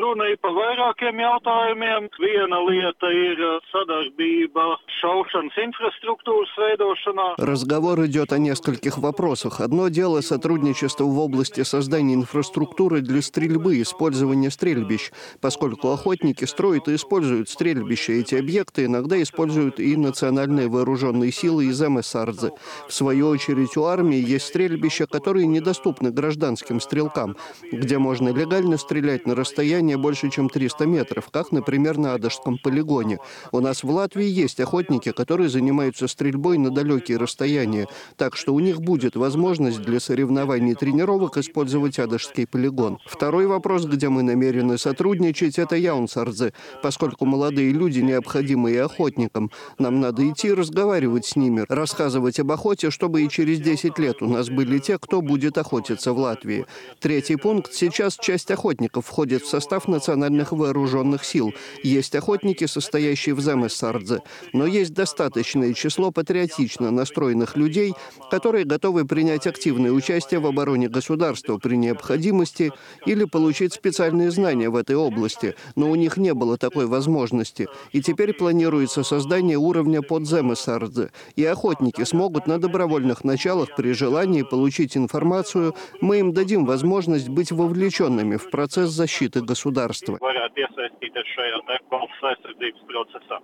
runa ir par vairākiem jautājumiem. Viena lieta ir sadarbība šaušanas инфраструктуры вейдошана. Разговор идет о нескольких вопросах. Одно дело — сотрудничество в области создания инфраструктуры для стрельбы, использования стрельбищ. Поскольку охотники строят и используют стрельбища, эти объекты иногда используют и национальные вооруженные силы из МСРД. В свою очередь, у армии есть стрельбища, которые недоступны гражданским стрелкам, где можно легально стрелять на расстояние больше, чем 300 метров, как, например, на Адашском полигоне. У нас в Латвии есть охотники, которые занимаются стрельбой на далекие расстояния, так что у них будет возможность для соревнований и тренировок использовать Адашский полигон. Второй вопрос, где мы намерены сотрудничать, это Яунсардзе, поскольку молодые люди необходимы и охотникам. Нам надо идти разговаривать с ними, рассказывать об охоте, чтобы и через 10 лет у нас были те, кто будет охотиться в Латвии. Третий пункт. Сейчас часть охотников входит в состав национальных вооруженных сил. Есть охотники, состоящие в ЗМСРДЗ, но есть достаточное число патриотично настроенных людей, которые готовы принять активное участие в обороне государства при необходимости или получить специальные знания в этой области, но у них не было такой возможности. И теперь планируется создание уровня под ЗМСРДЗ. И охотники смогут на добровольных началах при желании получить информацию, мы им дадим возможность быть вовлеченными в процесс защиты государства.